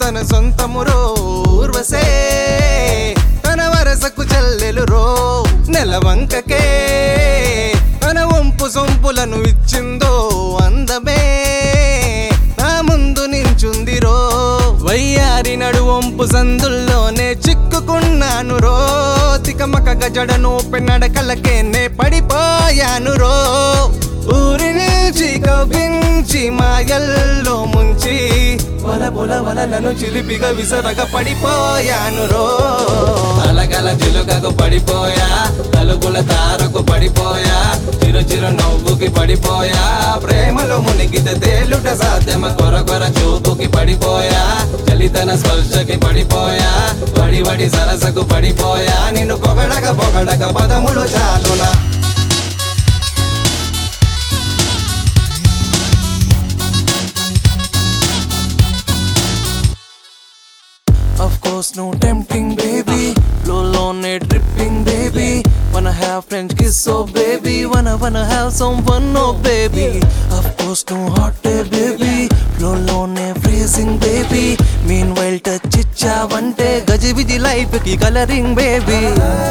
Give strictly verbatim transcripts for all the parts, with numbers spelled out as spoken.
తన సొంతమురో ఊర్వశే తన వరసకు చెల్లెలు రో నెలవంకకే తన వంపు సొంపులను ఇచ్చిందో అందమే నా ముందు నించుందిరో వయ్యారి నడు వంపు సందుల్లోనే చిక్కుకున్నాను రో తికమక గజడను పెన్నడకలకే నే పడిపోయాను రో ఊరి నుంచి కవ్వించి మాయల్లో ముంచి వల పొల వలలను చిలిపిగా విసరగా పడిపోయాను రో అలగల చిలుకకు పడిపోయా తలుగుల తారకు పడిపోయా చిరు చిరు నవ్వుకి పడిపోయా ప్రేమలో మునిగితే తేలుట సాధ్యమ కొర కొర చూపుకి పడిపోయా చలితన స్పర్శకి పడిపోయా వడి వడి సరసకు పడిపోయా నిన్ను పొగడక పొగడక పదములు చాలునా Of course no tempting baby Flow lonely dripping baby Wanna have French kiss oh baby Wanna wanna have someone oh baby Of course no hot day baby Flow lonely freezing baby Meanwhile touch icha vante gajiviji life ki coloring baby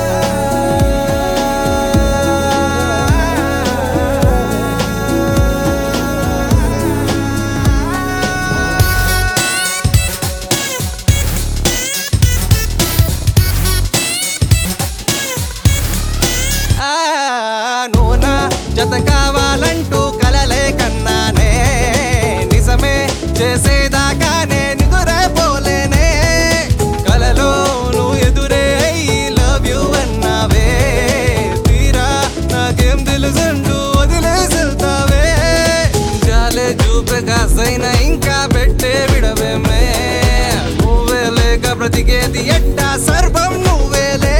జత కావాలంటూ కలలే కన్నానే నిజమే చేసేదాకానే నిదురపోలేనే కలలో నువ్వు ఎదురే love you అన్నావే తీరా నాకేం తెలుసంటూ వదిలేసెళ్తావే జాలే చూపే కాసైనా ఇంకా పెట్టే విడవేమే నువ్వే లేక బ్రతికేది ఎట్టా సర్వం నువ్వేలే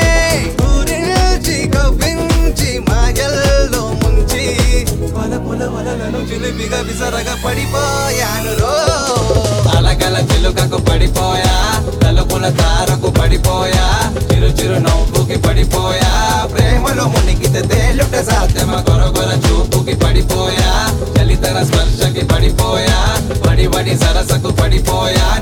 చిలిపిగా విసరగా పడిపోయాను రో అలగల చిలుకకు పడిపోయా తలుపుల తారకు పడిపోయా చిరు చిరు నవ్వుకి పడిపోయా ప్రేమలో మునిగితే తేలుట సాధ్యమ కొర కొర చూపుకి పడిపోయా చలితన స్పర్శకి పడిపోయా వడి వడి సరసకు పడిపోయా